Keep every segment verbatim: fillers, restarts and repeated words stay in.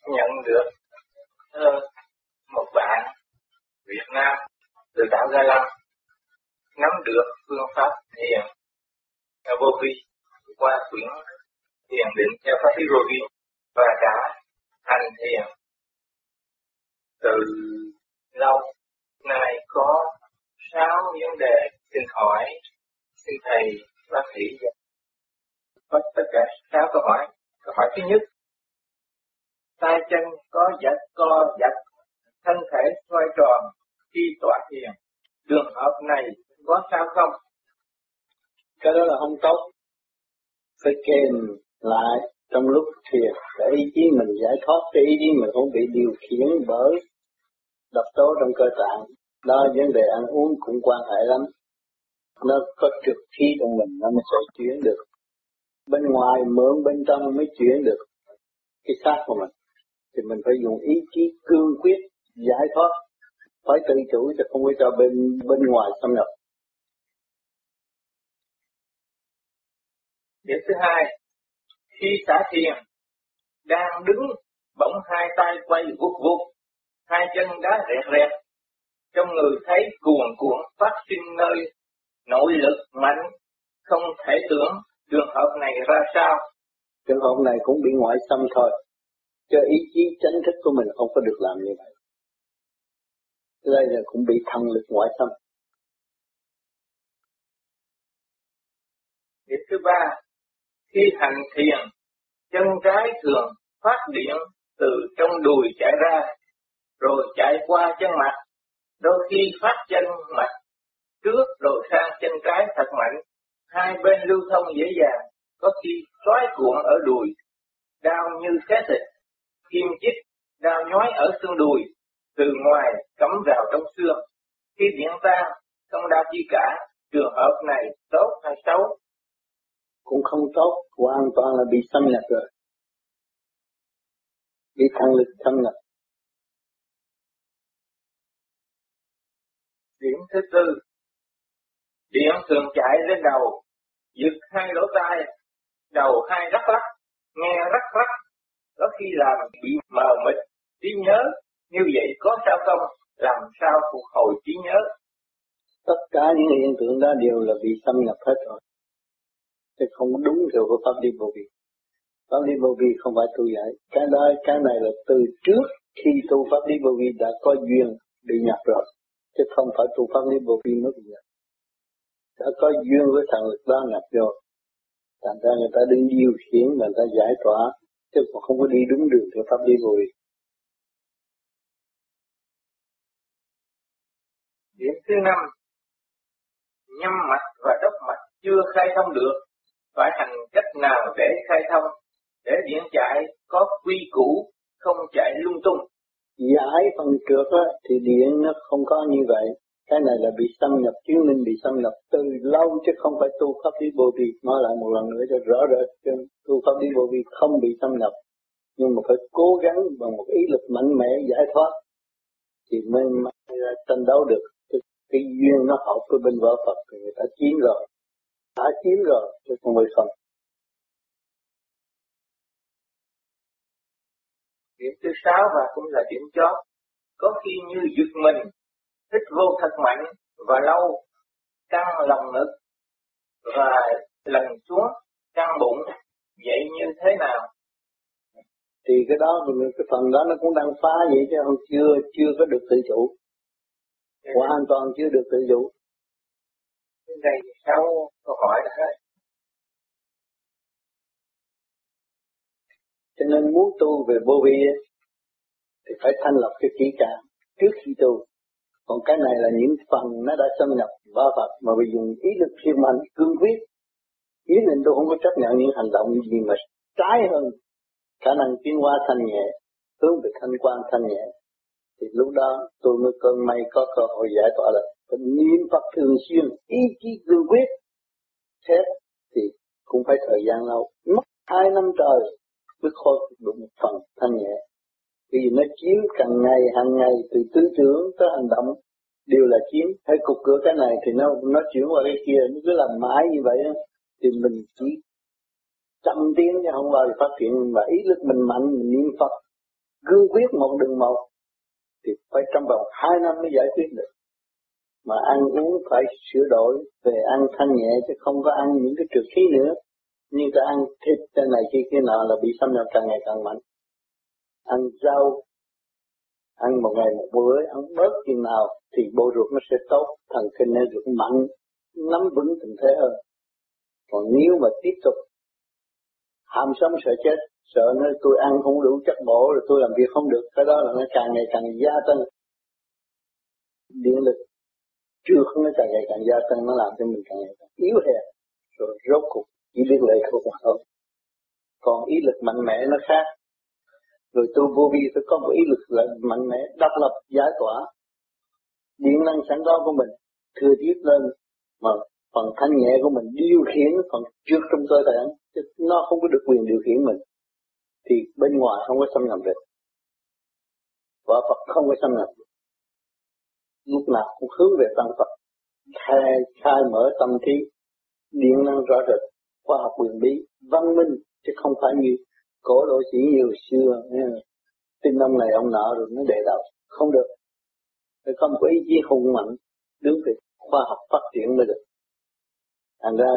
nhận được uh, một bạn Việt Nam từ đảo Ga Lăng nắm được phương pháp thiền vô vi qua quyển thiền định theo pháp lý vô vi và đã hành thiền từ lâu. Nay có sáu vấn đề xin hỏi, xin thầy bác sĩ có tất cả sáu câu hỏi. Câu hỏi thứ nhất: tay chân có giật co giật, thân thể xoay tròn khi tọa thiền, trường hợp này có sao không? Cái đó là không tốt. Phải kèm lại trong lúc thiền để ý chí mình giải thoát, cái ý chí mình không bị điều khiển bởi độc tố trong cơ tạng. Đó vấn đề ăn uống cũng quan hệ lắm. Nó có trực khí trong mình nó mới sẽ chuyển được. Bên ngoài mượn bên trong mới chuyển được cái xác của mình. Thì mình phải dùng ý chí cương quyết giải thoát, phải tự chủ chứ không có cho bên bên ngoài xâm nhập. Điểm thứ hai: khi xả thiền đang đứng bỗng hai tay quay vụt vụt, hai chân đá rẹt rẹt, trong người thấy cuồn cuộn phát sinh nơi nội lực mạnh, không thể tưởng trường hợp này ra sao? Trường hợp này cũng bị ngoại xâm thôi, cho ý chí chánh thức của mình không có được làm như vậy. Đây là cũng bị thần lực ngoại xâm. Điểm thứ ba: khi hành thiền, chân trái thường phát điện từ trong đùi chạy ra, rồi chạy qua chân mặt, đôi khi phát chân mặt trước rồi sang chân trái thật mạnh, hai bên lưu thông dễ dàng, có khi xoáy cuộn ở đùi, đau như xé thịt, kim chích, đau nhói ở xương đùi, từ ngoài cắm vào trong xương. Khi điện tan, không đau chi cả, trường hợp này tốt hay xấu? Cũng không tốt, hoàn toàn là bị xâm nhập rồi. Bị thần lực xâm nhập. Điểm thứ tư: điện thường chạy lên đầu, giật hai lỗ tai, đầu hai rắc rắc, nghe rắc rắc, có khi làm bị mờ mịt trí nhớ, như vậy có sao không? Làm sao phục hồi trí nhớ? Tất cả những hiện tượng đó đều là bị xâm nhập hết rồi, chứ không đúng theo của pháp lý vô vi. Pháp lý vô vi không phải tu giải, cái đó cái này là từ trước khi tu pháp lý vô vi đã có duyên bị nhập rồi, chứ không phải tu pháp lý vô vi mới bị nhập. Đã có duyên với thần lực đó nhập vô, thành ra người ta đi điều khiển, người ta giải tỏa, chứ còn không có đi đúng đường theo pháp lý vô vi. Điểm thứ năm: nhâm mạch và đốc mạch chưa khai thông được, phải hành cách nào để khai thông, để điện chạy có quy củ, không chạy lung tung? Giải phần trượt á, thì điện nó không có như vậy. Cái này là bị xâm nhập, chứng minh bị xâm nhập từ lâu chứ không phải tu pháp lý vô vi. Nói lại một lần nữa cho rõ rệt, tu pháp lý vô vi không bị xâm nhập, nhưng mà phải cố gắng bằng một ý lực mạnh mẽ giải thoát thì mới tranh đấu được. Cái duyên nó hợp với bên võ Phật thì người ta chiếm rồi, đã chiếm rồi chứ không phải không. Điểm thứ sáu và cũng là điểm chót: có khi như giật mình, hít vô thật mạnh và lâu, căng lòng ngực và lần xuống căng bụng, vậy như thế nào? Thì cái đó cái phần đó nó cũng đang phá vậy chứ không chưa chưa có được tự chủ, hoàn toàn chưa được tự chủ. Cái này sau câu hỏi đó hết. Cho nên muốn tu về vô vi thì phải thanh lọc cái kỹ càng trước khi tu. Còn cái này là những phần nó đã xâm nhập vào Phật mà bị dùng ý lực siêu mạnh cương quyết. Ý định tôi không có chấp nhận những hành động gì mà trái hơn khả năng tiến hóa thanh nhẹ, hướng về thanh quan thanh nhẹ. Thì lúc đó tôi mới cơn may có cơ hội giải tỏa được. Phải niệm Phật thường xuyên, ý chí cương quyết. Thế thì cũng phải thời gian lâu, mất hai năm trời mới khôi phục được một phần thanh nhẹ. Vì nó chiếm càng ngày hàng ngày từ tư tưởng tới hành động đều là chiếm. Hay cục cửa cái này thì nó nó chuyển qua cái kia, nó cứ làm mãi như vậy thì mình chỉ chậm tiến chứ không bao giờ phát triển. Và ý lực mình mạnh, mình niệm Phật cương quyết một đường một thì phải trong vòng hai năm mới giải quyết được. Mà ăn uống phải sửa đổi về ăn thanh nhẹ chứ không có ăn những cái trượt khí nữa. Nhưng ta ăn thịt cái này kia kia nọ là bị xâm nhập càng ngày càng mạnh. Ăn rau, ăn một ngày một bữa, ăn bớt chừng nào thì bộ ruột nó sẽ tốt, thần kinh nó ruột mạnh, nắm vững tình thế hơn. Còn nếu mà tiếp tục ham sống sợ chết, sợ nói tôi ăn không đủ chất bổ rồi tôi làm việc không được, cái đó là nó càng ngày càng gia tăng điện lực trước, nó càng ngày càng gia tăng, nó làm cho mình càng ngày càng yếu hèn, rồi rốt cuộc chỉ biết lệ thuộc mà thôi. Còn ý lực mạnh mẽ nó khác. Rồi tu vô vi phải có một ý lực là mạnh mẽ, độc lập, giải tỏa điện năng sẵn đó của mình, thừa tiếp lên mà phần thanh nhẹ của mình điều khiển phần trước trong cơ thể, chứ nó không có được quyền điều khiển mình thì bên ngoài không có xâm nhập được, võ Phật không có xâm nhập được. Lúc nào cũng hướng về tăng Phật, khai, khai mở tâm trí, điện năng rõ rệt, khoa học quyền bí, văn minh, chứ không phải như cổ lộ sĩ nhiều xưa tin ông này ông nọ rồi nó đệ đầu, không được. Phải có một ý chí hùng mạnh đứng về khoa học phát triển mới được. Thành ra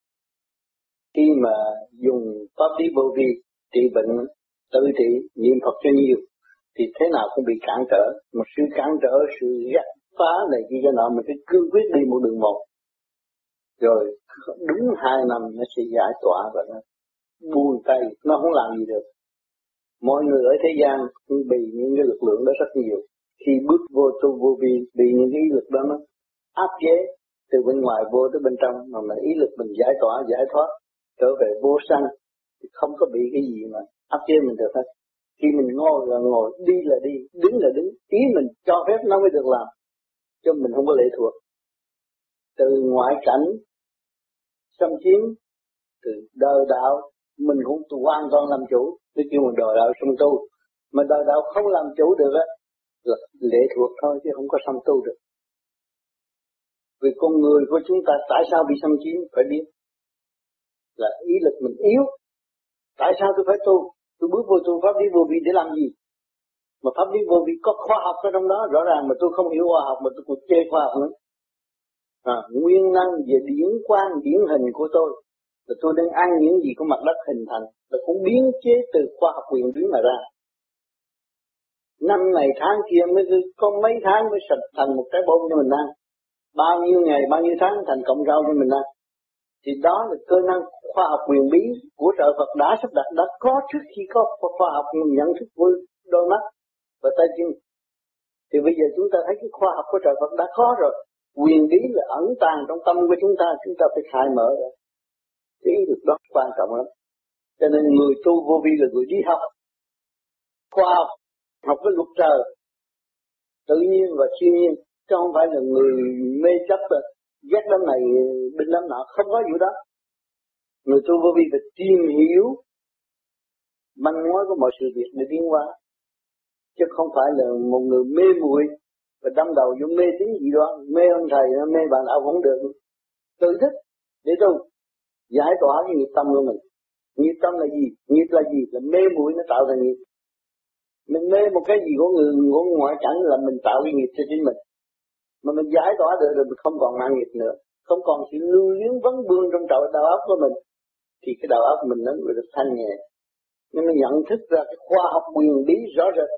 khi mà dùng pháp lý vô vi trị bệnh, tự trị, niệm Phật cho nhiều thì thế nào cũng bị cản trở. Một sự cản trở, sự gắt phá này kia cho nọ, mình phải cương quyết đi một đường một. Rồi đúng hai năm nó sẽ giải tỏa và nó buông tay, nó không làm gì được. Mọi người ở thế gian bị những cái lực lượng đó rất nhiều. Khi bước vô tu vô vi, bị những cái ý lực đó nó áp chế từ bên ngoài vô tới bên trong, mà mình ý lực mình giải tỏa, giải thoát, trở về vô sanh, thì không có bị cái gì mà áp chế mình được hết. Khi mình ngồi là ngồi, đi là đi, đứng là đứng, ý mình cho phép nó mới được làm, chứ mình không có lệ thuộc. Từ ngoại cảnh, xâm chiếm, từ đời đạo, mình cũng hoàn toàn làm chủ, để kêu mình đời đạo xâm tu. Mà đời đạo không làm chủ được á, là lệ thuộc thôi chứ không có xâm tu được. Vì con người của chúng ta tại sao bị xâm chiếm phải biết. Là ý lực mình yếu. Tại sao tôi phải tu? Tôi bước vô tu pháp lý vô vi để làm gì? Mà pháp lý vô vi có khoa học ở trong đó, rõ ràng mà tôi không hiểu khoa học mà tôi còn chê khoa học nữa. À, nguyên năng về điển quang, điển hình của tôi là tôi đang ăn những gì của mặt đất hình thành, là cũng biến chế từ khoa học quyền bí mà ra. Năm ngày tháng kia mới có mấy tháng mới sạch thành một cái bông cho mình ăn. Bao nhiêu ngày, bao nhiêu tháng thành cọng rau cho mình ăn. Thì đó là cơ năng khoa học quyền bí của trời Phật đã sắp đặt, đã có trước khi có khoa học nhận thức với đôi mắt và tay chân. Thì bây giờ chúng ta thấy cái khoa học của trời Phật đã có rồi. Quyền bí là ẩn tàng trong tâm của chúng ta, chúng ta phải khai mở ra. Cái ý được đó quan trọng lắm. Cho nên người tu vô vi là người đi học khoa học, học cái luật trời, tự nhiên và siêu nhiên, chứ không phải là người mê chấp rồi ghét đám này bên đám nọ, không có vụ đó. Người tu vô vi phải tìm hiểu manh mối của mọi sự việc để tiến hóa, chứ không phải là một người mê muội và đâm đầu vô mê tín gì đó, mê ông thầy, mê bạn đạo không được. Tự thức để tu, giải tỏa cái nghiệp tâm của mình. Nghiệp tâm là gì? Nghiệp là gì? Là mê muội nó tạo ra nghiệp. Mình mê một cái gì của người của ngoại cảnh là mình tạo cái nghiệp cho chính mình. Mà mình giải tỏa được rồi mình không còn mang nghiệp nữa, không còn sự lưu luyến vấn vương trong đầu đầu óc của mình, thì cái đầu óc mình nó được thanh nhẹ. Nhưng mà nhận thức ra cái khoa học quyền bí rõ rệt,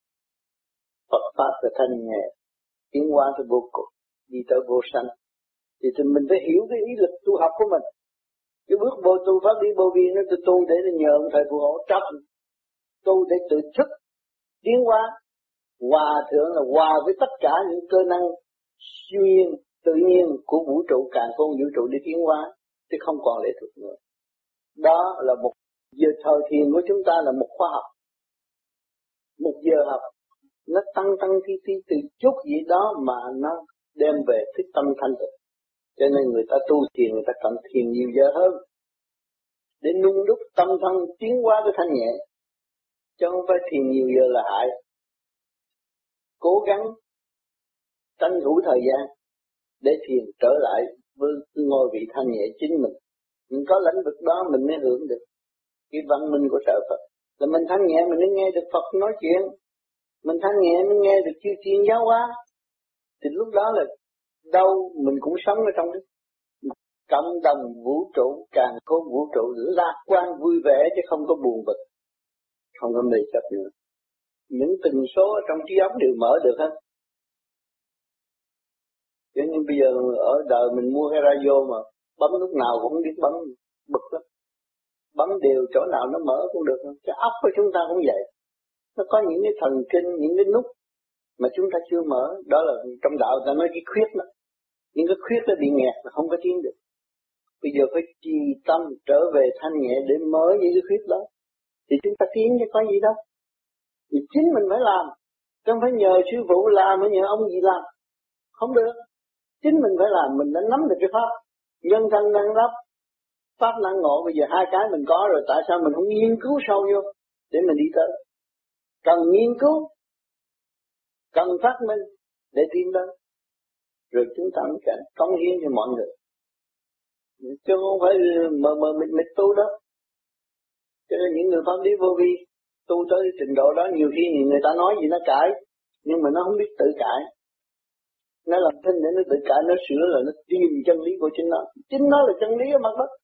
Phật pháp là thanh nhẹ, tiến hóa tới vô cùng, đi tới vô sanh. Thì, thì mình phải hiểu cái ý lực tu học của mình. Cái bước vô tu pháp lý vô vi nó tôi tu để nhờ ông thầy phù hộ chấp, tu để tự thức tiến hóa, hòa thượng là hòa với tất cả những cơ năng siêu nhiên, tự nhiên của vũ trụ, càn khôn vũ trụ để tiến hóa, chứ không còn lệ thuộc nữa. Đó là một giờ thời thiền của chúng ta là một khoa học, một giờ học nó tăng tăng thi thi từ chút gì đó mà nó đem về thức tâm thanh tịnh. Cho nên người ta tu thiền, người ta cần thiền nhiều giờ hơn để nung đúc tâm thân tiến hóa cái thanh nhẹ, chứ không phải thiền nhiều giờ là hại. Cố gắng tranh thủ thời gian để thiền trở lại với ngôi vị thanh nhẹ chính mình. Mình có lĩnh vực đó mình mới hưởng được cái văn minh của trời Phật. Là mình thanh nhẹ mình mới nghe được Phật nói chuyện. Mình thanh nhẹ mới nghe được chư thiên giáo hóa. Thì lúc đó là đâu mình cũng sống ở trong cái cộng đồng vũ trụ, càng có vũ trụ lạc quan vui vẻ chứ không có buồn bực, không có mê chấp nữa. Những tình số ở trong trí óc đều mở được hết. Cho nên bây giờ ở đời mình mua cái radio mà bấm lúc nào cũng không biết bấm, bực lắm. Bấm đều chỗ nào nó mở cũng được. Cái óc của chúng ta cũng vậy. Nó có những cái thần kinh, những cái nút mà chúng ta chưa mở. Đó là trong đạo ta nói cái khuyết đó. Những cái khuyết nó bị nghẹt là không có tiến được. Bây giờ phải trì tâm trở về thanh nhẹ để mở những cái khuyết đó. Thì chúng ta tiến chứ có gì đâu. Thì chính mình phải làm. Không phải nhờ sư phụ làm, phải nhờ ông gì làm. Không được. Chính mình phải làm, mình đã nắm được cái pháp. Nhân thân năng đắp, pháp năng ngộ, bây giờ hai cái mình có rồi, tại sao mình không nghiên cứu sâu vô để mình đi tới. Cần nghiên cứu, cần phát minh để tiến đến. Rồi chúng ta mới cảnh cống hiến cho mọi người. Chứ không phải mờ mờ mịt mịt tu đó. Cho nên những người pháp lý vô vi tu tới trình độ đó, nhiều khi người ta nói gì nó cãi, nhưng mà nó không biết tự cãi. Nó làm thinh để nó tự cãi, nó sửa là nó tìm chân lý của chính nó. Chính nó là chân lý ở mặt đất.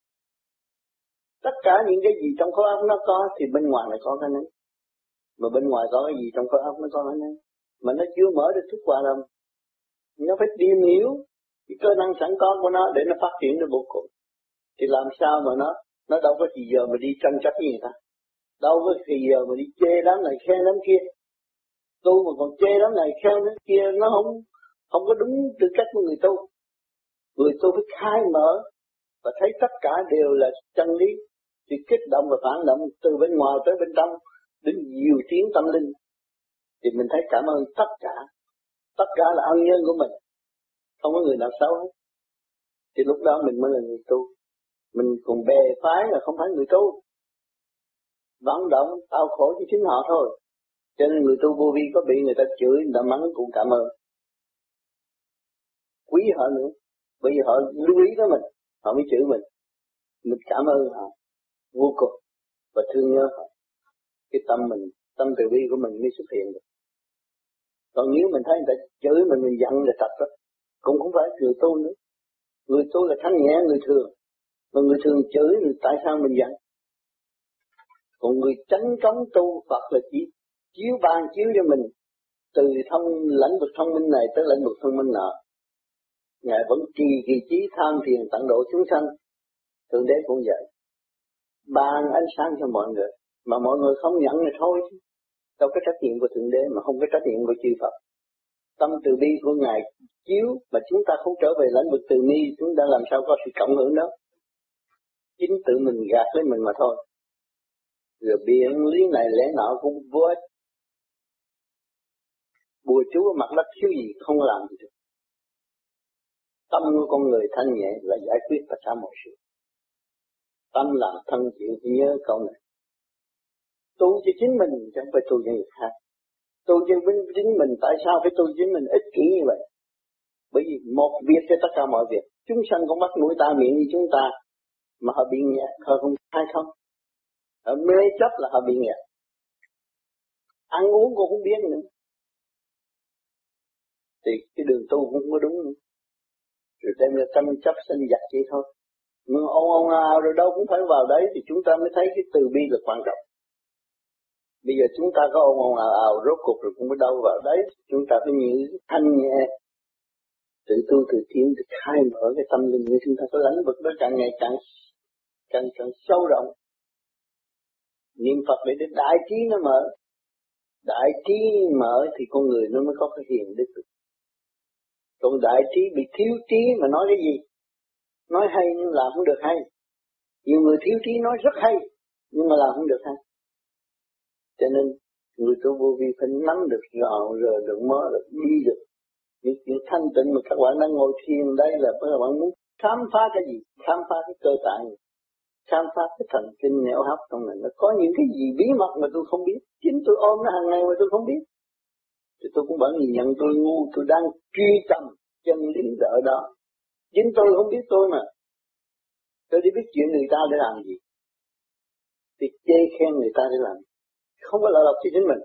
Tất cả những cái gì trong khối óc nó có thì bên ngoài lại có cái này. Mà bên ngoài có cái gì trong khối óc nó có cái này. Mà nó chưa mở được thức hòa đồng. Nó phải tìm hiểu cái cơ năng sẵn có của nó để nó phát triển được vô cùng. Thì làm sao mà nó nó đâu có gì giờ mà đi tranh chấp với người ta. Đâu có gì giờ mà đi chê đám này khen đám kia. Tu mà còn chê đám này khen đám kia, nó không không có đúng tư cách của người tu. Người tu phải khai mở và thấy tất cả đều là chân lý. Thì kích động và phản động từ bên ngoài tới bên trong đến nhiều tiếng tâm linh. Thì mình thấy cảm ơn tất cả. Tất cả là ân nhân của mình. Không có người nào xấu hết. Thì lúc đó mình mới là người tu. Mình còn bè phái là không phải người tu. Vận động tạo khổ cho chính họ thôi. Cho nên người tu vô vi có bị người ta chửi, người ta mắng cũng cảm ơn. Quý họ nữa. Bởi vì họ lưu ý tới mình, họ mới chửi mình. Mình cảm ơn họ vô cùng và thương nhớ họ. Cái tâm mình, tâm từ bi của mình mới xuất hiện được. Còn nếu mình thấy người ta chửi mình, mình giận là tập đó. Cũng không phải người tu nữa. Người tu là thanh nhẹ, người thường. Mà người thường chửi thì tại sao mình giận? Còn người chánh cống tu Phật là chỉ chiếu ban chiếu cho mình từ thông lãnh vực thông minh này tới lãnh vực thông minh nọ. Ngài vẫn trì kỳ trí tham thiền tận độ chúng sanh. Thượng Đế cũng vậy. Ban ánh sáng cho mọi người. Mà mọi người không nhận thì thôi chứ. Đâu có trách nhiệm của Thượng Đế mà không có trách nhiệm của chư Phật. Tâm từ bi của Ngài chiếu mà chúng ta không trở về lãnh vực từ bi, chúng ta làm sao có sự cộng hưởng đó. Chính tự mình gạt lấy mình mà thôi. Rồi biện lý này lẽ nọ cũng vô ích. Bùa chú ở mặt đất thiếu gì không làm gì được. Tâm của con người thanh nhẹ là giải quyết tất cả mọi sự. Tâm làm thân chịu, nhớ câu này. Tu cho chính mình chứ không phải tu cho người khác. Tu cho chính mình, tại sao phải tu cho chính mình ích kỷ như vậy? Bởi vì một việc cho tất cả mọi việc. Chúng sanh cũng bắt mũi tai miệng như chúng ta, mà họ bị nghẹt, họ không hay không? Họ mê chấp là họ bị nghẹt. Ăn uống cũng không biết nữa. Thì cái đường tu cũng không có đúng nữa. Rồi đem ra tranh chấp sinh giặc vậy thôi. Nhưng ông ông nào rồi đâu cũng phải vào đấy thì chúng ta mới thấy cái từ bi là quan trọng. Bây giờ chúng ta có ông ông ào ào rốt cuộc rồi cũng có đâu vào đấy. Chúng ta phải như thanh nhẹ. Tự tu tự tiến, tự khai mở cái tâm linh của chúng ta có lãnh vực đó càng ngày càng càng càng sâu rộng. Niệm Phật để đến đại trí nó mở. Đại trí mở thì con người nó mới có cái hiền đức. Còn đại trí bị thiếu trí mà nói cái gì? Nói hay nhưng làm không được hay. Nhiều người thiếu trí nói rất hay nhưng mà làm không được hay. Cho nên người tu vô vi phải nắm được rõ rồi được mở được đi được. Những chuyện thanh tịnh mà các bạn đang ngồi thiền đây là các bạn muốn khám phá cái gì? Khám phá cái cơ tạng, khám phá cái thần kinh nẻo hấp trong này. Nó có những cái gì bí mật mà tôi không biết. Chính tôi ôm nó hàng ngày mà tôi không biết. Thì tôi cũng vẫn nhìn nhận tôi ngu, tôi đang truy tầm chân lý ở đó. Chính tôi không biết tôi mà. Tôi đi biết chuyện người ta để làm gì. thì chê khen người ta để làm, không có lợi lộc cho chính mình.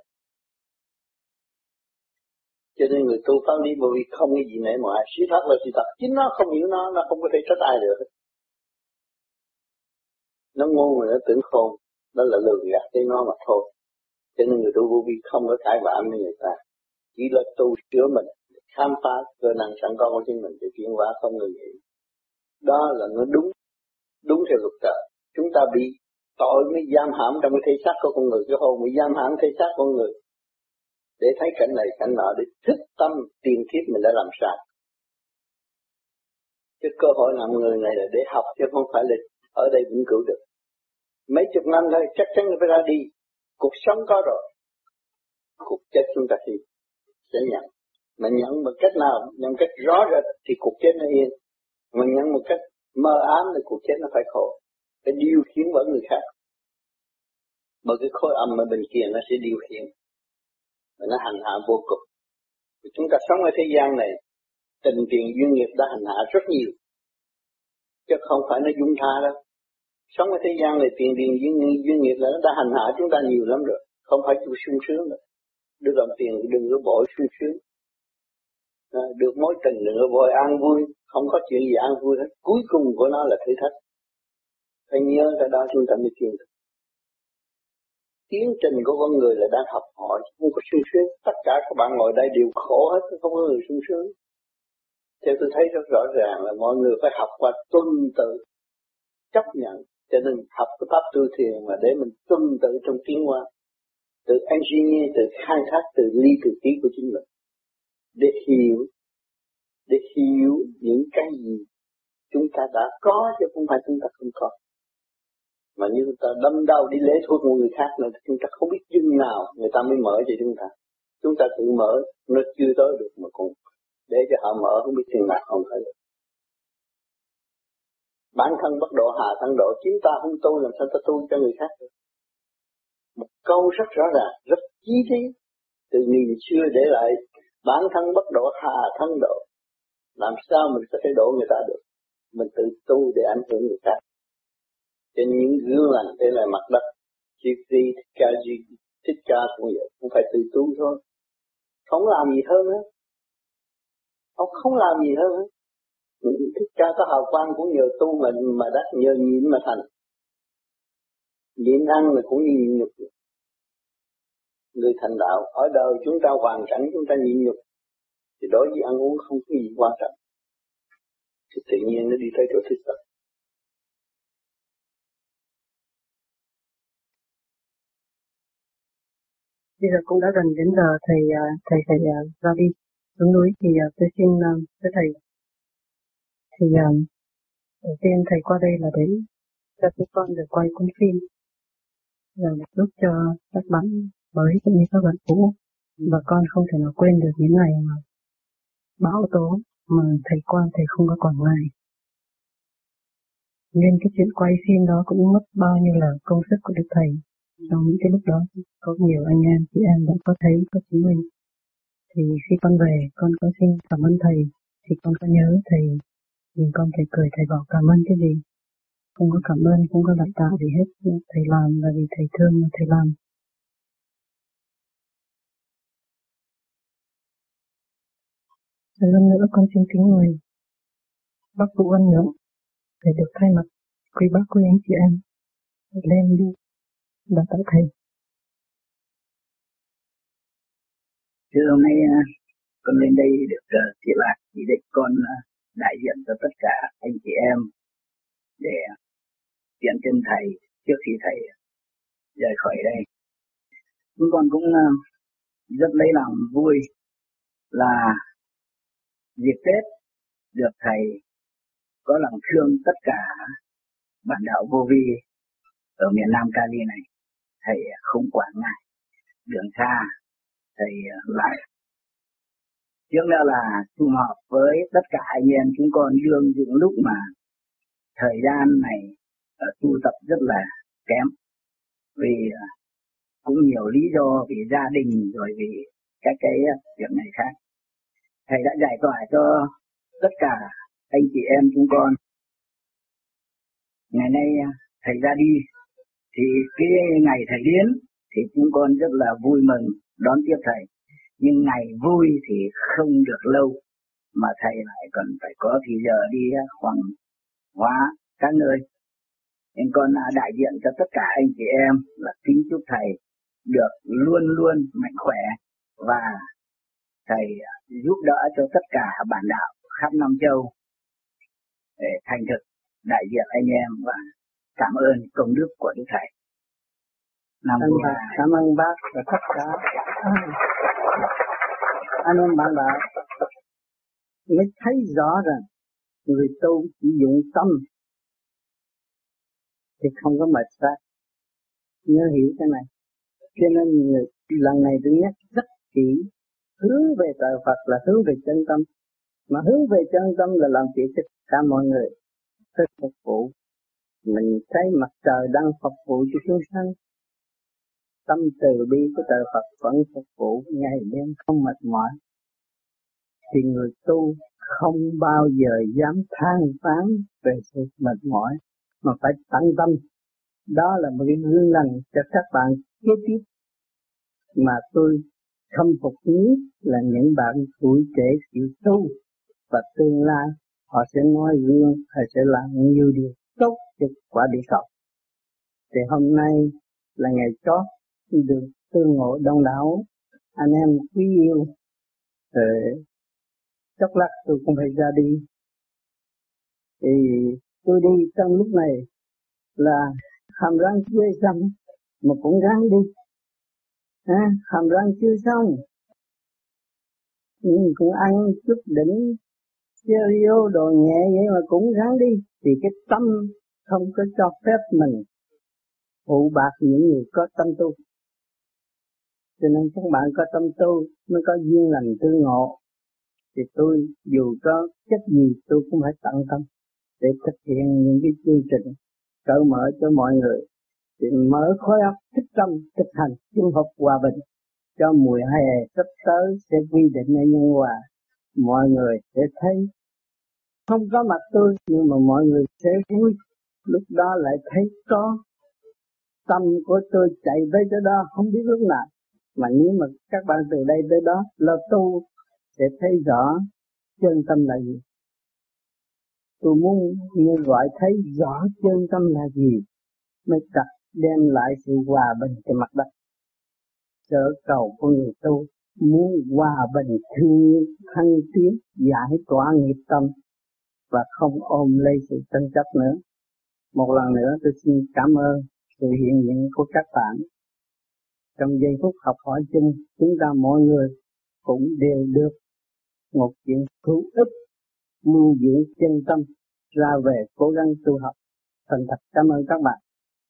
Cho nên người tu pháp lý vô vi không cái gì nể mà ai, sự thật là sự thật, chính nó không hiểu nó, nó không có thể trách ai được. Nó ngu mà nó tưởng khôn, đó là lừa gạt cái nó mà thôi. Cho nên người tu vô vi không có cãi vã với người ta, chỉ là tu sửa mình, khám phá cơ năng sẵn có của chính mình để tiến hóa không ngừng nghỉ. Đó là nó đúng, đúng theo luật trời. Chúng ta bị tội mới giam hãm trong cái thể xác của con người, cái hồn bị giam hãm thể xác con người, để thấy cảnh này cảnh nọ, để thức tâm tiền kiếp mình đã làm sao. Chứ cơ hội làm người này là để học, chứ không phải là ở đây vĩnh cửu được. Mấy chục năm thôi chắc chắn phải ra đi. Cuộc sống có rồi, cuộc chết chúng ta thì sẽ nhận. Mà nhận một cách nào, nhận một cách rõ rệt thì cuộc chết nó yên. Mà nhận một cách mơ ám thì cuộc chết nó phải khổ, phải điều khiển bởi người khác. Bởi cái khối âm ở bên kia nó sẽ điều khiển, và nó hành hạ vô cùng. Chúng ta sống ở thế gian này, tình tiền duyên nghiệp đã hành hạ rất nhiều, chứ không phải nó dung tha đâu. Sống ở thế gian này, tiền tiền duyên, duyên nghiệp là nó đã hành hạ chúng ta nhiều lắm rồi, không phải chịu sung sướng nữa. Được làm tiền đừng có vội sung sướng, à, được mối tình đừng có vội an vui, không có chuyện gì an vui hết. Cuối cùng của nó là thử thách, phải nhớ ra đó chúng ta mới tiến được. Tiến trình của con người là đang học hỏi, không có sung sướng. Tất cả các bạn ngồi đây đều khổ hết, không có người sung sướng. Theo tôi thấy rất rõ ràng là mọi người phải học qua tuân tự, chấp nhận. Cho nên học cái pháp tu thiền mà để mình tuân tự trong tiến hóa, tự engineer, tự khai thác, tự ly tự tí của chính mình, để hiểu, để hiểu những cái gì chúng ta đã có chứ không phải chúng ta không có. Mà như chúng ta đâm đau đi lễ thuộc một người khác nữa, chúng ta không biết chừng nào người ta mới mở cho chúng ta. Chúng ta tự mở, nó chưa tới được mà còn để cho họ mở không biết chừng nào không phải được. Bản thân bất độ hạ thân độ, chính ta không tu làm sao ta tu cho người khác được. Một câu rất rõ ràng, rất chí lý, từ nghìn xưa để lại, bản thân bất độ hạ thân độ. Làm sao mình có thể độ người ta được? Mình tự tu để ảnh hưởng người khác. Trên những gương lành đây là mặt đất, Chiếc Di, Thích Ca Di, Thích Ca cũng vậy, không phải tự tu thôi. Không làm gì hơn á. Ông không làm gì hơn á. Thích Ca có hào quang cũng nhờ tu mà, mà đắc, nhờ nhịn mà thành. Nhịn ăn là cũng như nhịn nhục. Người thành đạo, ở đời chúng ta hoàn cảnh chúng ta nhịn nhục, thì đối với ăn uống không có gì quan trọng. Thì tự nhiên nó đi tới chỗ thích tâm. Bây giờ cũng đã gần đến giờ thầy thầy thầy ra đi xuống núi thì tôi xin với thầy thì đầu tiên thầy qua đây là để cho các con được quay cuốn phim là giúp cho các bạn mới cũng như các bạn cũ, và con không thể nào quên được những ngày mà bão tố mà thầy quan thầy không có còn lại. Nên cái chuyện quay phim đó cũng mất bao nhiêu là công sức của Đức Thầy. Trong những cái lúc đó có nhiều anh em chị em vẫn có thấy, có chứng minh. Thì khi con về con có xin cảm ơn thầy, thì con có nhớ thầy, nhìn con thầy cười, thầy bảo cảm ơn cái gì? Không có cảm ơn, không có đại tạo gì hết. Thầy làm là vì thầy thương mà thầy làm. Một lần nữa con xin kính mời bác Vũ Văn Nhượng để được thay mặt quý bác quý anh chị em lên đi đào tạo thầy. Thưa hôm nay con lên đây được chị Lạc chỉ định con đại diện cho tất cả anh chị em để kiện chân thầy trước khi thầy rời khỏi đây. Chúng con cũng rất lấy lòng vui là dịp Tết được thầy có lòng thương tất cả bạn đạo vô vi ở miền Nam Cali này. Thầy không quản ngại đường xa, thầy lại trước đó là sum họp với tất cả anh em chúng con đương những lúc mà thời gian này uh, tu tập rất là kém, vì uh, cũng nhiều lý do, vì gia đình rồi vì các cái việc này khác. Thầy đã giải tỏa cho tất cả anh chị em chúng con. Ngày nay uh, thầy ra đi Thì cái ngày thầy đến thì chúng con rất là vui mừng đón tiếp thầy. Nhưng ngày vui thì không được lâu, mà thầy lại còn phải có thì giờ đi Hoàng Hóa các nơi. Nên con đại diện cho tất cả anh chị em là kính chúc thầy được luôn luôn mạnh khỏe và thầy giúp đỡ cho tất cả bạn đạo khắp Nam Châu để thành thực đại diện anh em và cảm ơn công đức của Đức Thầy. Nam Anh bác, cảm ơn bác và tất cả anh em bạn đạo mới thấy rõ rằng người tu chỉ dụng tâm thì không có mệt xác. Nhớ hiểu cái này. Cho nên người, lần này tôi nhắc rất kỹ, hướng về trời Phật là hướng về chân tâm, mà hướng về chân tâm là làm chuyện cho cả mọi người, tới phục vụ. Mình thấy mặt trời đang phục vụ cho chúng sanh, tâm từ bi của trời Phật vẫn phục vụ ngày đêm không mệt mỏi, thì người tu không bao giờ dám than vãn về sự mệt mỏi, mà phải tận tâm. Đó là một cái gương lành cho các bạn kế tiếp, mà tôi khâm phục nhất là những bạn tuổi trẻ chịu tu, và tương lai họ sẽ nói gương, họ sẽ làm nhiều điều tốt cho quả địa cầu. Thì hôm nay là ngày chót được tương ngộ đông đảo anh em quý yêu, rồi chốc lát tôi cũng phải ra đi. Thì tôi đi trong lúc này là hàm răng chưa xong mà cũng ráng đi. À, hàm răng chưa xong nhưng cũng ăn chút đỉnh stereo đồ nhẹ vậy mà cũng ráng đi. Thì cái tâm không có cho phép mình phụ bạc những người có tâm tu. Cho nên các bạn có tâm tu mới có duyên lành tương ngộ. Thì tôi dù có chất gì tôi cũng phải tận tâm để thực hiện những cái chương trình cởi mở cho mọi người, để mở khối óc thích tâm thực hành chung hợp hòa bình. Cho mùa hè sắp tới sẽ quy định ở Nhân Hòa, mọi người sẽ thấy không có mặt tôi nhưng mà mọi người sẽ vui. Lúc đó lại thấy có tâm của tôi chạy tới chỗ đó không biết lúc nào, mà nếu mà các bạn từ đây tới đó là tu sẽ thấy rõ chân tâm là gì. Tôi muốn như gọi thấy rõ chân tâm là gì mới đặt đem lại sự hòa bình trên mặt đất. Sở cầu của người tu muốn hòa bình thương thăng tiến, giải tỏa nghiệp tâm và không ôm lấy sự tranh chấp nữa. Một lần nữa tôi xin cảm ơn sự hiện diện của các bạn. Trong giây phút học hỏi chung, chúng ta mỗi người cũng đều được một chuyện hữu ích, nuôi dưỡng chân tâm ra về cố gắng tu học. Thành thật cảm ơn các bạn.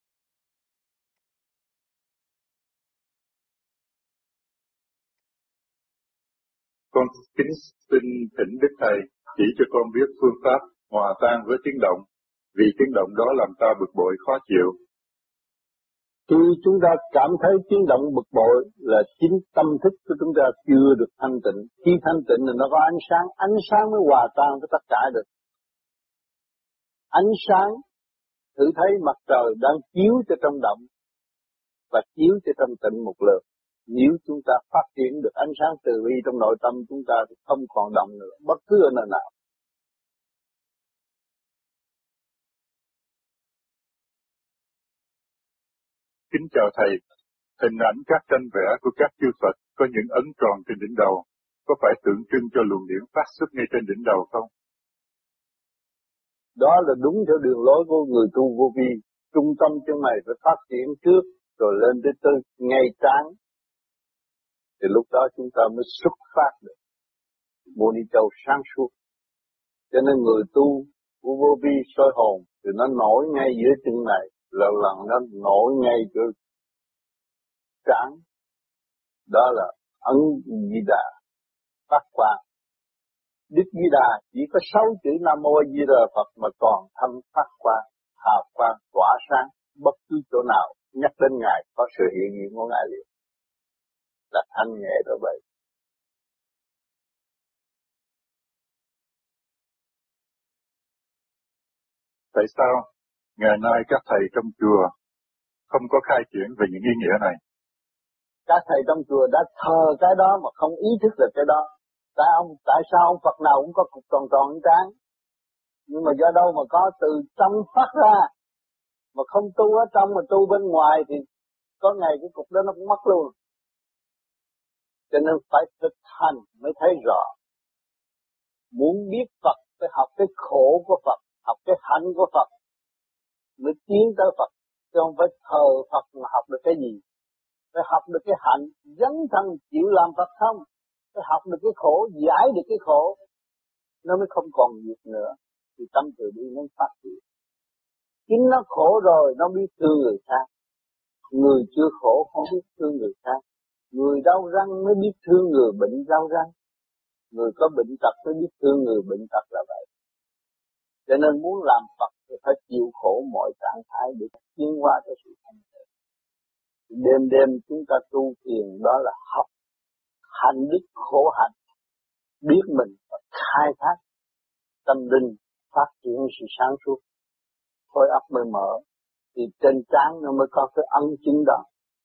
Con kính xin thỉnh Đức Thầy chỉ cho con biết phương pháp hòa tan với tiếng động, vì tiếng động đó làm ta bực bội khó chịu. Khi chúng ta cảm thấy tiếng động bực bội là chính tâm thức của chúng ta chưa được thanh tịnh. Khi thanh tịnh thì nó có ánh sáng, ánh sáng mới hòa tan với tất cả được. Ánh sáng thử thấy mặt trời đang chiếu cho trong động và chiếu cho trong tịnh một lượt. Nếu chúng ta phát triển được ánh sáng từ bi trong nội tâm chúng ta thì không còn động nữa, bất cứ ở nơi nào. Kính chào Thầy, hình ảnh các tranh vẽ của các chư Phật có những ấn tròn trên đỉnh đầu, có phải tượng trưng cho luồng điển phát xuất ngay trên đỉnh đầu không? Đó là đúng theo đường lối của người tu vô vi. Trung tâm chân mày phải phát triển trước rồi lên tới tới ngay trán. Thì lúc đó chúng ta mới xuất phát được Mô Ni Châu sáng suốt. Cho nên người tu của vô vi soi hồn thì nó nổi ngay giữa chân này, lần lần nó nổi ngay chỗ trán. Đó là ấn Di Đà phát quang. Đức Di Đà chỉ có sáu chữ Nam Mô A Di Đà Phật mà còn thân phát quang, hào quang tỏa sáng, bất cứ chỗ nào nhắc đến Ngài có sự hiện diện của Ngài liền. Là thanh nhẹ đó vậy. Tại sao ngày nay các thầy trong chùa không có khai triển về những ý nghĩa này. Các thầy trong chùa đã thờ cái đó mà không ý thức được cái đó. Tại ông, tại sao ông Phật nào cũng có cục tròn tròn trắng? Nhưng mà do đâu mà có từ trong phát ra, mà không tu ở trong mà tu bên ngoài thì có ngày cái cục đó nó cũng mất luôn. Cho nên phải thực hành mới thấy rõ. Muốn biết Phật phải học cái khổ của Phật, học cái hạnh của Phật mới tiến tới Phật, chứ không phải thờ Phật mà học được cái gì. Phải học được cái hạnh, dấn thân chịu làm Phật không. Phải học được cái khổ, giải được cái khổ, nó mới không còn nghiệp nữa. Thì tâm từ bi nó phát triển. Chính nó khổ rồi, nó biết thương người khác. Người chưa khổ không biết thương người khác. Người đau răng mới biết thương người bệnh đau răng. Người có bệnh tật mới biết thương người bệnh tật là vậy. Cho nên muốn làm Phật thì phải chịu khổ mọi trạng thái để tiến hóa cho sự thành tựu. Đêm đêm chúng ta tu thiền đó là học hành đức khổ hạnh, biết mình và khai thác tâm linh, phát triển sự sáng suốt, khối óc mới mở, thì trên trán nó mới có cái ân chứng đó.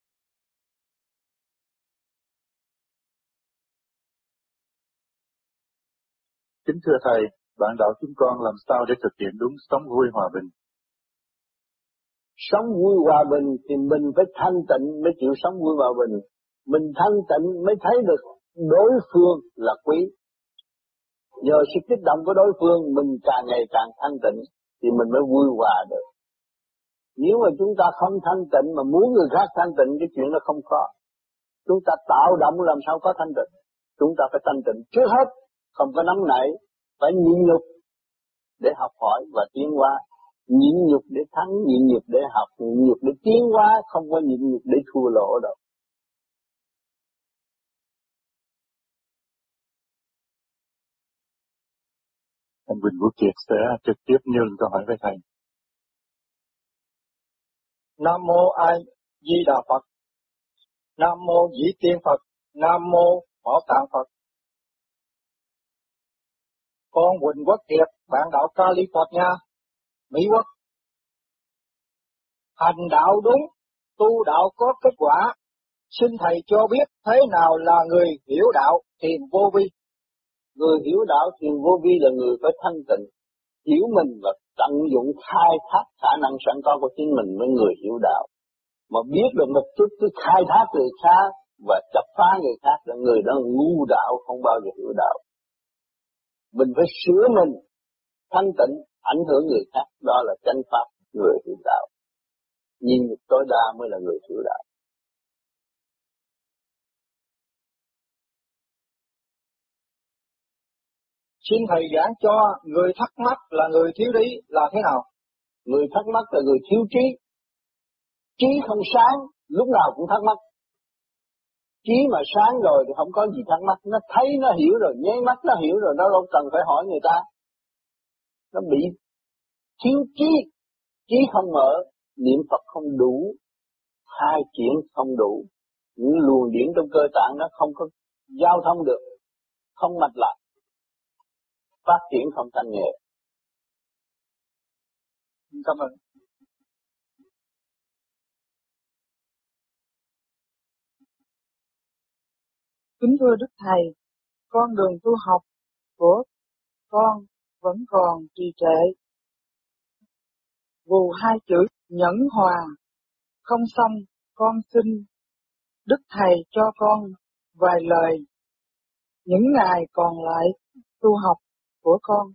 Kính thưa Thầy, bạn đạo chúng con làm sao để thực hiện đúng sống vui hòa bình? Sống vui hòa bình thì mình phải thanh tịnh mới chịu sống vui hòa bình. Mình thanh tịnh mới thấy được đối phương là quý. Nhờ sự kích động của đối phương mình càng ngày càng thanh tịnh thì mình mới vui hòa được. Nếu mà chúng ta không thanh tịnh mà muốn người khác thanh tịnh, cái chuyện đó không có. Chúng ta tạo động làm sao có thanh tịnh. Chúng ta phải thanh tịnh trước hết, không có nóng nảy, phải nhịn nhục để học hỏi và tiến hóa. Nhịn nhục để thắng, nhịn nhục để học, nhịn nhục để tiến hóa, không có nhịn nhục để thua lỗ đâu. Anh Quỳnh Vũ Kiệt sẽ trực tiếp nêu câu hỏi với Thầy. Nam mô A Di Đà Phật. Nam mô Dĩ Tiên Phật. Nam mô Bảo Tạng Phật. Con Quỳnh Quốc Kiệt, bạn đạo California, Mỹ Quốc. Hành đạo đúng, tu đạo có kết quả. Xin Thầy cho biết thế nào là người hiểu đạo thiền vô vi? Người hiểu đạo thiền vô vi là người phải thanh tịnh, hiểu mình và tận dụng khai thác khả năng sẵn có của chính mình với người hiểu đạo. Mà biết được một chút cứ khai thác người khác và chập phá người khác là người đó ngu đạo, không bao giờ hiểu đạo. Mình phải sửa mình, thanh tịnh, ảnh hưởng người khác, đó là chánh pháp người hiểu đạo. Nhìn nhục tối đa mới là người hiểu đạo. Xin Thầy giảng cho người thắc mắc là người thiếu trí là thế nào? Người thắc mắc là người thiếu trí. Trí không sáng, lúc nào cũng thắc mắc. Trí mà sáng rồi thì không có gì thắc mắc. Nó thấy, nó hiểu rồi, nháy mắt nó hiểu rồi, nó đâu cần phải hỏi người ta. Nó bị thiếu trí. Trí không mở, niệm Phật không đủ, hai chuyển không đủ. Những luồng điển trong cơ tạng nó không có giao thông được, không mạch lạc, phát triển không thành nghệ. Cảm ơn. Kính thưa Đức Thầy, con đường tu học của con vẫn còn trì trệ. Vù hai chữ nhẫn hòa không xong, con xin Đức Thầy cho con vài lời những ngày còn lại tu học của con.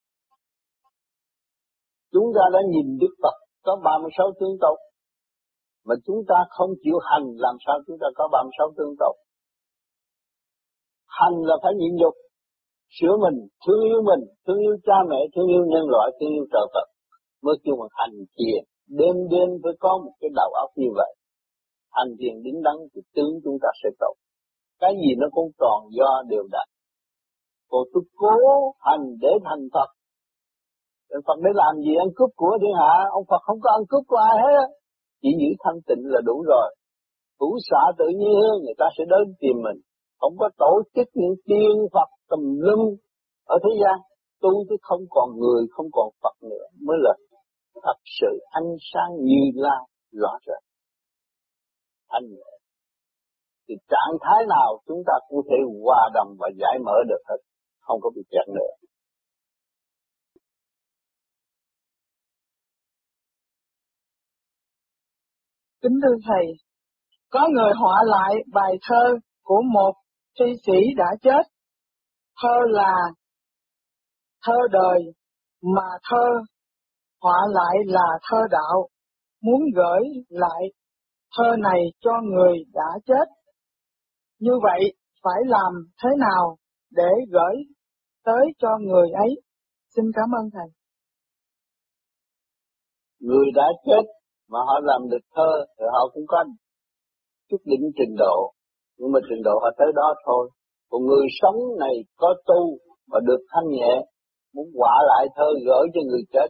Chúng ta đã nhìn Đức Phật có ba mươi sáu tướng tốt, mà chúng ta không chịu hành làm sao chúng ta có ba mươi sáu tướng tốt. Hành là phải nhịn nhục, sửa mình, thương yêu mình, thương yêu cha mẹ, thương yêu nhân loại, thương yêu trời Phật, mới kêu bằng hành thiền. Đêm đêm phải có một cái đầu óc như vậy. Hành thiền đứng đắn thì tướng chúng ta sẽ tốt. Cái gì nó cũng tròn do đều đặn. Còn tôi cố hành để thành Phật. Phật để làm gì? Ăn cướp của thiên hạ. Ông Phật không có ăn cướp của ai hết. Chỉ giữ thanh tịnh là đủ rồi. Hữu xạ tự nhiên người ta sẽ đến tìm mình. Không có tổ chức những tiên Phật tùm lum ở thế gian. Tu chứ không còn người, không còn Phật nữa mới là thật sự ánh sáng như la rõ rệt. thanh nhẹ. Thì trạng thái nào chúng ta cũng thể hòa đồng và giải mở được hết, không có bị kẹt nữa. Kính thưa Thầy, có người họa lại bài thơ của một thi sĩ đã chết. Thơ là thơ đời, mà thơ họa lại là thơ đạo. Muốn gửi lại thơ này cho người đã chết. Như vậy, phải làm thế nào để gửi tới cho người ấy? Xin cảm ơn Thầy. Người đã chết mà họ làm được thơ thì họ cũng có chút đỉnh trình độ, nhưng mà trình độ họ tới đó thôi. Còn người sống này có tu và được thanh nhẹ, muốn họa lại thơ gửi cho người chết,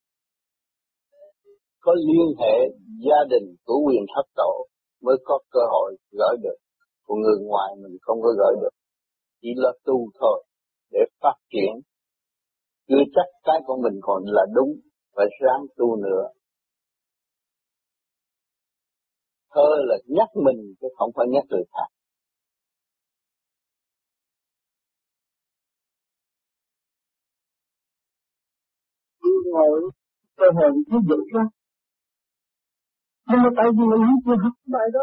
có liên hệ gia đình của quyền thất tổ mới có cơ hội gửi được. Còn người ngoài mình không có gửi được, chỉ là tu thôi để phát triển. Chưa chắc cái của mình còn là đúng, phải ráng tu nữa. Thơ là nhắc mình chứ không phải nhắc người khác. Ngồi cơ hội thấy dữ ra. Nhưng mà tại vì mình không chịu học bài đó.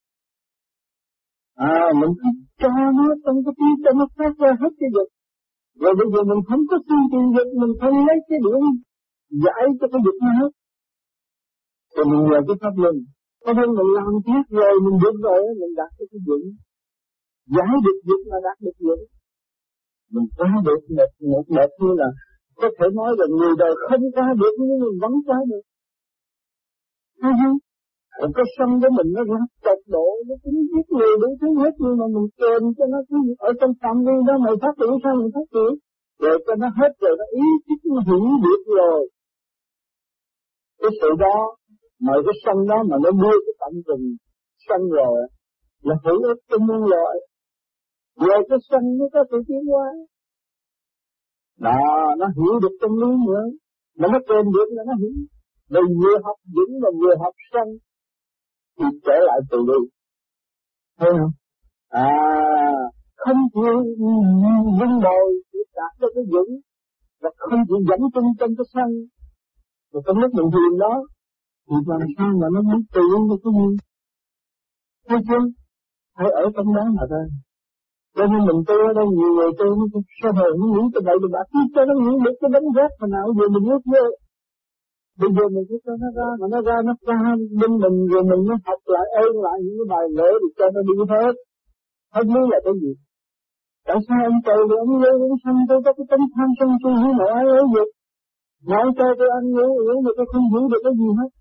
À, mình không cho nó trong cái trí cho nó phát ra hết cái việc. Rồi bây giờ mình không có suy tìm việc, mình không lấy cái điểm giải cho cái việc nó hết. Rồi mình nhờ cái pháp luân. Có nên mình làm thiết rồi, mình được rồi, mình đạt được cái việc. Giải được việc là đạt được việc. Mình qua được một, một đẹp như là có thể nói là người đời không qua được nhưng mình vẫn qua được. Thấy không? Còn cái sân của mình nó rất tột độ, nó cũng giết người đủ thứ hết, nhưng mà mình kèm cho nó cứ ở trong phạm vi đó, mày phát triển sao mình phát triển. Rồi cho nó hết rồi, nó ý thức nó hiểu được rồi. Cái sự đó, mà cái sân đó mà nó đưa cái tận tình sân rồi, là hữu ích cho muôn loại. Rồi cái sân nó có sự tiến hóa. Đó, nó hiểu được tâm lý nữa. Mà nó kèm được là nó hiểu. Rồi vừa học vững và vừa học sân thì trở lại từ đi. Thấy không? À, không chịu vun bồi để đạt được cái vững và không chịu dẫn chân trong cái sân. Rồi trong lúc mình thiền đó thì làm sao mà nó muốn tự nhiên được cái gì? Thấy chưa? Phải ở trong đó mà thôi. Cho nên mình tu ở đây nhiều người tu nó sao hồn nó nghĩ cái vậy rồi đã biết cho nó nghĩ được cái đánh giác mà nào giờ mình biết vô. Bây giờ mình cứ cho nó ra, mà nó ra nó ra bên mình rồi mình mới học lại ơn lại những cái bài lễ để cho nó đi hết. Hết lý là cái gì? Tại sao ông trời rồi ông lưu ông sanh tôi có cái tính tham sân si với mọi ai ấy vậy? Mà ông trời tôi ăn uống uống mà tôi không hiểu được cái gì hết.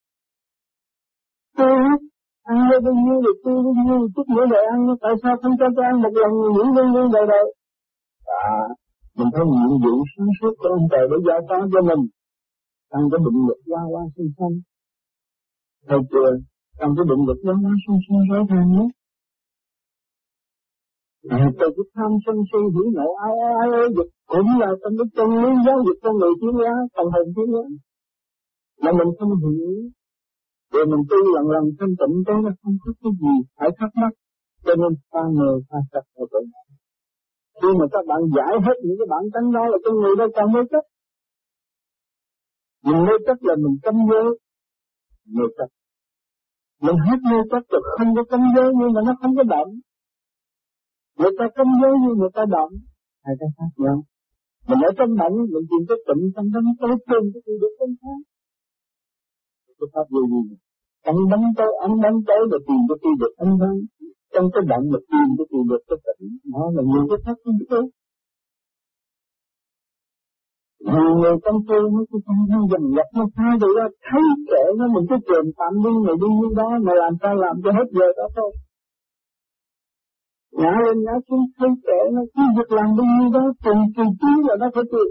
Tôi hết, ăn bao nhiêu được tôi bao nhiêu chút nữa để ăn, tại sao không cho tôi ăn một lần những viên viên đời đời? À, mình thấy nhiệm vụ sáng suốt của ông trời để giao phó cho mình. Trong cái định lực qua qua sinh sinh. Thầy chưa, trong cái định lực qua qua sinh sinh rõ ràng nhất. À, tôi cứ tham sân si hỉ nộ ai ai ai ai dịch cũng là trong cái chân lý giáo dục con người tiến hóa, phần hồn tiến hóa. Mà mình không hiểu, rồi mình tu lần lần thanh tịnh tới nó không có cái gì phải thắc mắc, cho nên pha mờ pha sạch ở chỗ này. Khi mà các bạn giải hết những cái bản tánh đó là con người đâu còn mê chấp. Mình mê chấp là mình cấm giới, mê chấp. Mình hết mê chấp rồi không có cấm giới nhưng mà nó không có động. Người ta cấm giới nhưng người ta động, hai cái khác nhau. Mình ở trong động, mình tìm cái tịnh trong đó tối trên cái gì được không khác. Cái pháp vô gì? Ăn bánh tối, ăn bánh tối là tìm cái gì được ăn bánh. Trong cái động là tìm cái gì được cái tịnh. Nó là nhiều cái pháp không biết. Nhiều người trong tu nó cứ không hay dần dập nó sai rồi đó. Thấy kệ nó mình cứ truyền tạm đi này đi như đó mà làm sao làm cho hết giờ đó thôi. Ngã lên ngã xuống thấy kệ nó cứ việc làm đi như đó. Từng kỳ trí là nó phải chịu.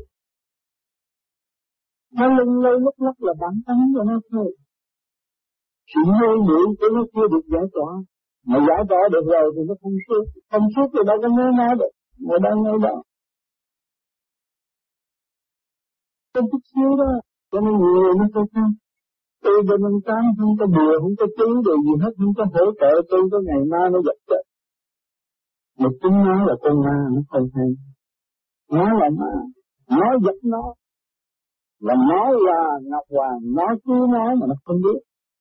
Nó lưng lây lúc lắc là bản tánh của nó thôi. Sự mê muội của nó chưa được giải tỏa. Mà giải tỏa được rồi thì nó không suốt. Không suốt thì đâu có mê nó được. Mà đang ngay đó. Trong chút xíu đó. Cho nên nhiều người nó phải không. tôi bên anh Tám không có bùa, không có chú đồ gì hết, không có hỗ trợ tôi, có ngày mai nó dập chết. Một chính nó là con ma, nó không hay. Nó là ma, nó dập nó. Là nó là Ngọc Hoàng, nó cứu nó mà nó không biết.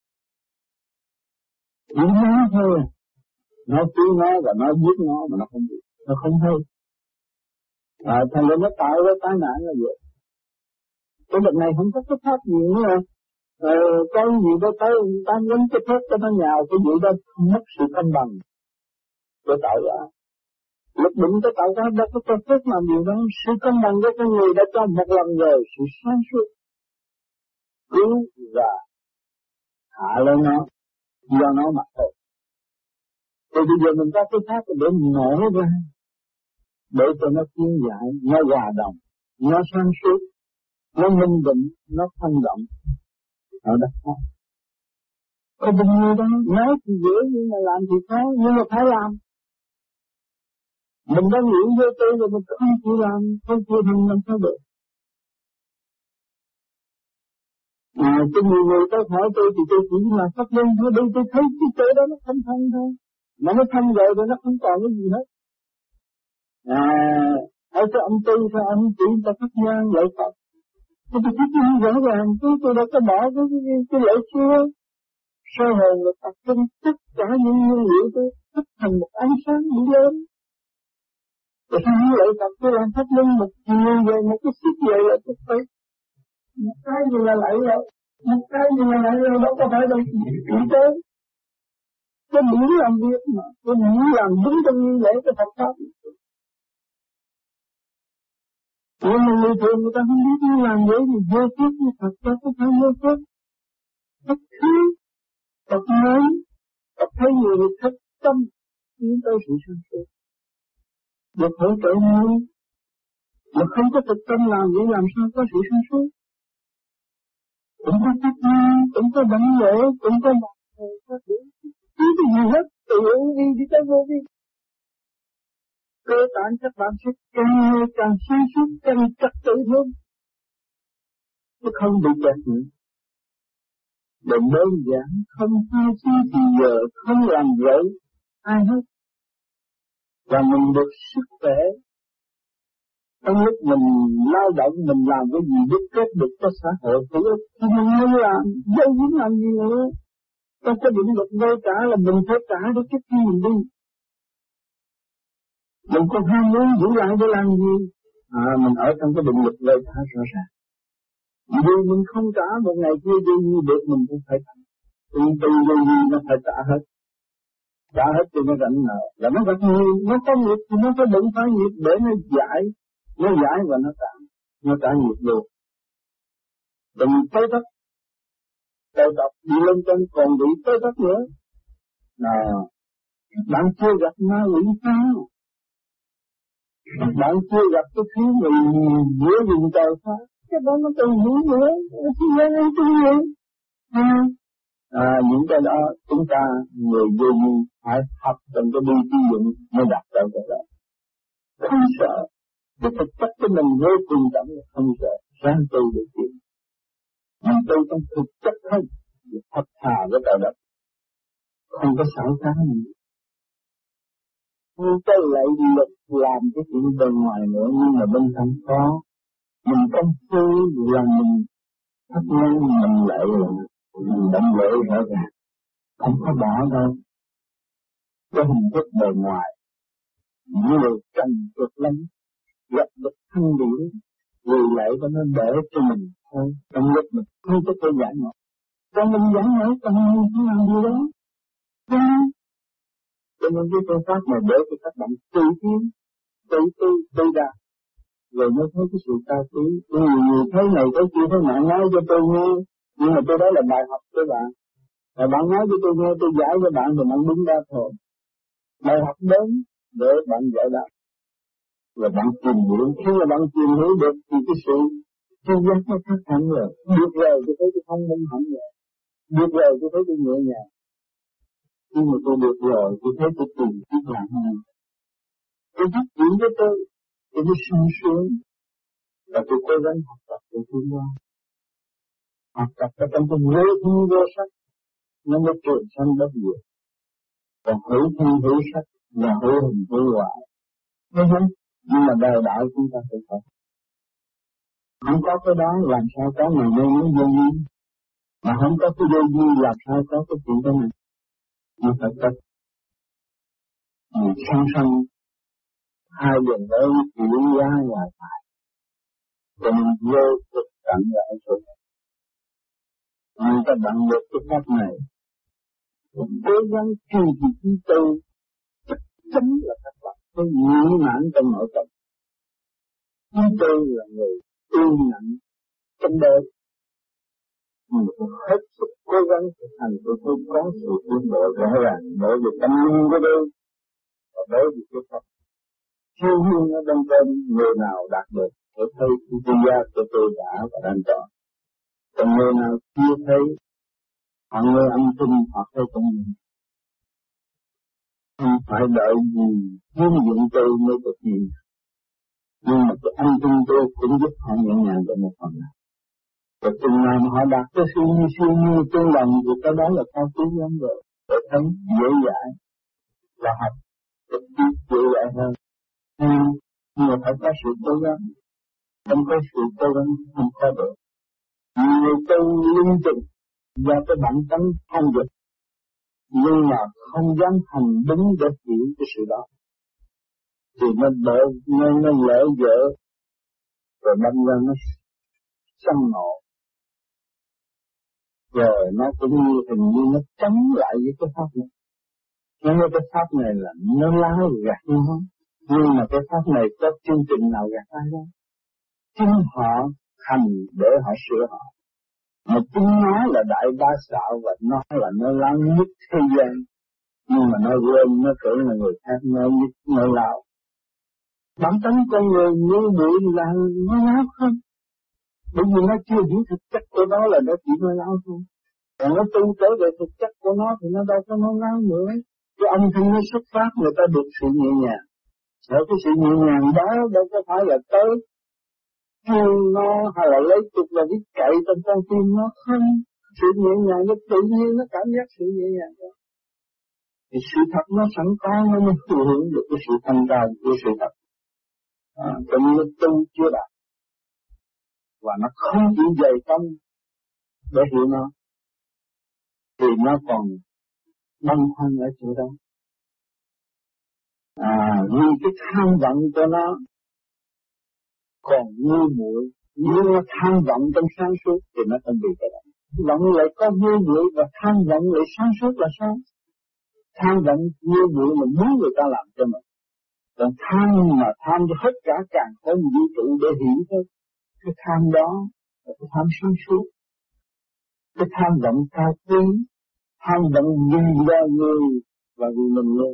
Nó nói thôi, nó cứu nó và nó giết nó mà nó không biết, nó không hay. À, thành ra nó tạo ra tai nạn là vậy. Cái bệnh này không có cái pháp gì nữa. Ờ, cái gì đó tới ta nhấn cái thép cho nó nhào, cái gì đó mất sự cân bằng để tạo ra. Lúc đụng tới tạo ra đâu có cho phép làm gì đó. Sự cân bằng của con người đã cho một lần rồi, sự sáng suốt cứu và hạ lên nó do nó mà thôi. Thì bây giờ mình có cái pháp để nổ ra, để cho nó tiến giải, nó hòa đồng, nó sáng suốt, nó minh định, nó thanh động. Ở đó không. Có bao nhiêu đó, nói thì dễ nhưng mà làm thì khó, nhưng mà phải làm. Mình đã nghĩ với tôi rồi mình không chịu làm, không chịu hành làm sao được. À, cái nhiều người tới hỏi tôi thì tôi chỉ là pháp luân thôi, đi tôi thấy cái chỗ đó nó không thanh thôi. Mà nó thanh rồi rồi nó không còn cái gì hết. À, ở cho ông Tư cho ông chỉ ta phát nhang lợi Phật. Tôi tôi phát nhang rõ ràng, tôi tôi đã có bỏ cái, cái, cái, cái lợi xưa. Sơ hồn là tập trung tất cả những nguyên liệu tôi tích thành một ánh sáng đi lên. Rồi sao không lợi Phật tôi làm pháp luân một nhiều về một cái xích vậy là tôi phải. Một cái gì là lại rồi, một cái gì là lại rồi, đó có phải đâu chỉ tới. Cái muốn làm việc mà, cái muốn làm đúng trong nghi lễ cái Phật Pháp. Nhưng mà người thường người ta không biết nó làm vậy thì vô phước như Phật Pháp có phải vô phước. Tất thứ, Phật nói, Phật thấy người được thất tâm, tiến tới sự sáng suốt. Được hỗ trợ nhiều, mà không có thực tâm làm vậy làm sao có sự sáng suốt. Cũng có pháp nhân, cũng có đảnh lễ, cũng có mặt thầy, có đủ. Chứ cái gì hết, tự đi đi tới vô vi. Cơ bản các bạn sẽ càng ngày càng sáng suốt, càng trật tự hơn. Chứ không bị kẹt nữa. Đừng đơn giản, không hai chi thì giờ, không làm vậy, ai hết. Và mình được sức khỏe. Trong lúc mình lao động, mình làm cái gì đúc kết được cho xã hội hữu ích, thì mình không làm, dây dính làm gì nữa. Trong cái định luật vay trả là mình phải trả để trước khi mình đi. Mình còn ham muốn giữ lại để làm gì? À, mình ở trong cái định luật vay trả rõ ràng. Vì mình không trả một ngày kia đi như được mình cũng phải trả. Từ từ gì gì nó phải trả hết. Trả hết thì nó rảnh nợ. Là nó gặp nhiều, nó có nghiệp thì nó phải đựng phải nghiệp để nó giải. Nó giải và nó trả. Nó trả nghiệp luôn. Đừng tới đất. Đầu độc đi lên trên còn bị tới đất nữa. Nào, bạn chưa gặp ma quỷ sao? Bạn chưa gặp cái thứ người giữa vùng trời sao? Cái đó nó từng hiểu nữa. Thì nên ăn chung gì? À, à, những cái đó chúng ta người vô duyên phải học trong cái đi sử dụng mới đạt được cái đó. Không sợ. Cái thực chất của mình vô cùng đậm là không sợ. Ráng tu được chuyện. Mình tu trong thực chất thôi. Thật thà với đạo đất. Không có xảo trá gì. Nhưng cái lại lực làm cái chuyện bên ngoài nữa, nhưng mà bên trong có. Mình công phu là mình thất nhân, mình lại là mình động lễ rõ ràng. Không có bỏ đâu. Cái hình thức bề ngoài, nhiều trần cực lắm, gặp được thanh điển, vì lệ cho nó đỡ cho mình thôi. Trong lúc mình không có thể giải ngộ. Còn mình giải ngộ, còn mình không làm gì đó. Không. Cho nên cái phương pháp này để cho các bạn tự tiến, tự tư, tự ra. Rồi mới thấy cái sự cao quý. Nhiều người thấy này thấy kia thấy nọ nói cho tôi nghe. Nhưng mà tôi đó là bài học cho bạn. Và bạn nói cho tôi nghe, tôi giải cho bạn rồi bạn đúng ra thôi. Bài học đến để bạn giải đáp. Và bạn tìm hiểu. Khi mà bạn tìm hiểu được thì cái sự chuyên giác nó khác hẳn rồi. Được rồi tôi thấy tôi thông minh hẳn rồi. Được rồi tôi thấy tôi nhẹ nhàng. Khi mà tôi được rồi tôi thấy tôi tìm cái làm hơn. Tôi biết chuyện với tôi. Tôi mới sung sướng. Và tôi cố gắng học tập để tiến qua. học tập ở trong cái vô thi vô sắc nó mới trường sanh bất diệt. Còn hữu thi hữu sắc và hữu hình hữu hoại. Đúng không? Nhưng mà đời đạo chúng ta phải có. Không có cái đó làm sao có ngày nay mới vô duyên. Mà không có cái vô duyên làm sao có cái chuyện đó này. Nó phải có. Mình song song hai đường đó chuyển ra ngoài phải. Cho nên vô thực tận là ở chỗ này. Người ta bằng được cái pháp này. Cố gắng trì trì trí tư. Chắc chắn là các bạn có nhị mãn trong nội tâm. Trí tư là người yên lặng trong đời. Mình phải hết sức cố gắng thực hành để tôi có sự tiến bộ rõ ràng đối với tâm linh của tôi và đối với cái pháp. Siêu nhiên ở trong tâm người nào đạt được để thấy cái tư gia của tôi đã và đang chọn. Còn người nào chưa thấy họ nghe âm thanh họ thấy trong mình. Không phải đợi gì hướng dẫn tôi mới được gì. Nhưng mà cái âm thanh tôi cũng giúp họ nhẹ nhàng được một phần nào. Và chừng nào mà họ đạt tới siêu như siêu như tương lòng thì cái đó là cao quý lắm rồi. Để thấy dễ dãi và học trực tiếp dễ dãi hơn. Nhưng, nhưng mà phải có sự cố gắng. Không có sự cố gắng không có được. Người tu liên tục do cái bản tánh không được. Nhưng mà không dám hành đúng để hiểu cái sự đó. Thì nó đỡ, nó, nó lỡ dở. Rồi đâm ra nó sân nộ. Rồi nó cũng như hình như nó chống lại với cái pháp này. Nói cái pháp này là nó lái gạt nó. Nhưng mà cái pháp này có chương trình nào gạt ai đâu. Chính họ hành để họ sửa họ. Mà chính nó là đại bá đạo và nó là nó lao nhất thế gian. Nhưng mà nó quên nó tưởng là người khác nó nhất nó lao. Bản tánh con người như bụi là nó lao không. Bởi vì nó chưa hiểu thực chất của nó là nó chỉ nó lao thôi. Còn nó tu trở về thực chất của nó thì nó đâu có nó lao nữa. Cái âm thanh nó xuất phát người ta được sự nhẹ nhàng. Ở cái sự nhẹ nhàng đó đâu có phải là tới kêu nó hay là lấy tục là biết cậy trong con tim nó không. Sự nhẹ nhàng nó tự nhiên nó cảm giác sự nhẹ nhàng đó. Thì sự thật nó sẵn có nó mới thừa hưởng được cái sự thanh cao của sự thật. À, cho nên nó tu chưa đạt. Và nó không chịu dày tâm để hiểu nó. Thì nó còn băn khoăn ở chỗ đó. À, vì cái tham vọng của nó còn ngu muội, nhưng nó tham vọng trong sáng suốt thì nó không bị cái đó. Vọng lại có ngu muội và tham vọng lại sáng suốt là sao? Tham vọng ngu muội mà muốn người ta làm cho mình. Còn tham mà tham cho hết cả càng không vũ trụ để hiểu thôi. Cái tham đó là cái tham sáng suốt. Cái tham vọng cao quý, tham vọng vì lo người và vì mình luôn.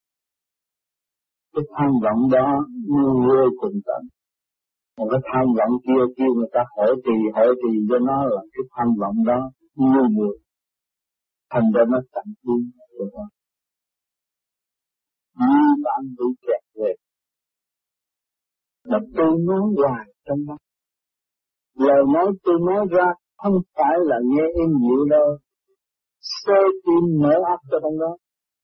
Cái tham vọng đó như vô cùng tận. Còn cái tham vọng kia kia người ta hỏi trì hỏi trì cho nó là cái tham vọng đó ngu muội. Thành ra nó tận thiên của nó. Như bạn bị kẹt về. Là tôi nói hoài trong đó. Lời nói tôi nói ra không phải là nghe êm dịu đâu. Sơ tim mở ấp cho trong đó.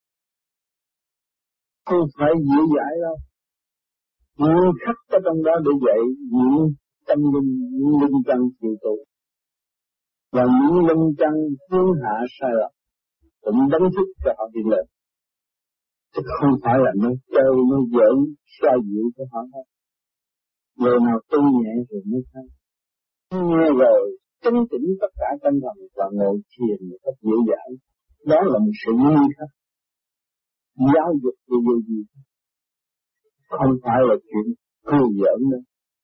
Không phải dễ dãi đâu. Nguyên khắc ở trong đó để dạy những tâm linh, những linh căn chịu tụ. Và những linh căn hướng hạ sai lầm cũng đánh thức cho họ đi lên. Chứ không phải là nó chơi, nó giỡn, xoa dịu cho họ hết. Người nào tu nhẹ rồi mới thấy. Nghe rồi, chấn tĩnh tất cả tâm thần và ngồi thiền một cách dễ dãi. Đó là một sự nguyên khắc. Giáo dục về điều gì? Không phải là chuyện cười giỡn nữa.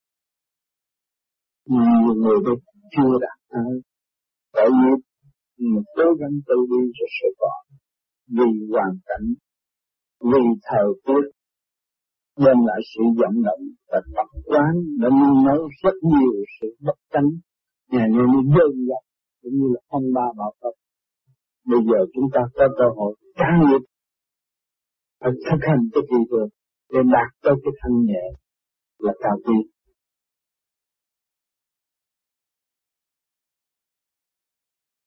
Nhiều người đây chưa đạt tới. Tại vì một cố gắng tu đi rồi sẽ có. Vì hoàn cảnh, vì thời tiết, đem lại sự vận động và tập quán đã nuôi nấu rất nhiều sự bất chánh. Nhà nên nó dơ dọc, cũng như là phong ba bão táp. Bây giờ chúng ta có cơ hội can nghiệp, phải thực hành cái gì được để đạt tới cái thanh nhẹ là cao quý.